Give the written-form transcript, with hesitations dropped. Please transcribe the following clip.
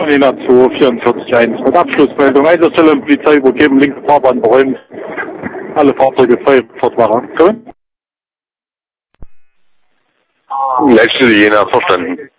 Jena 244.1 mit Abschlussmeldung. Einsatzstelle und Polizei übergeben, linke Fahrbahn beräumt. Alle Fahrzeuge frei fortfahren. Letzte Jena verstanden.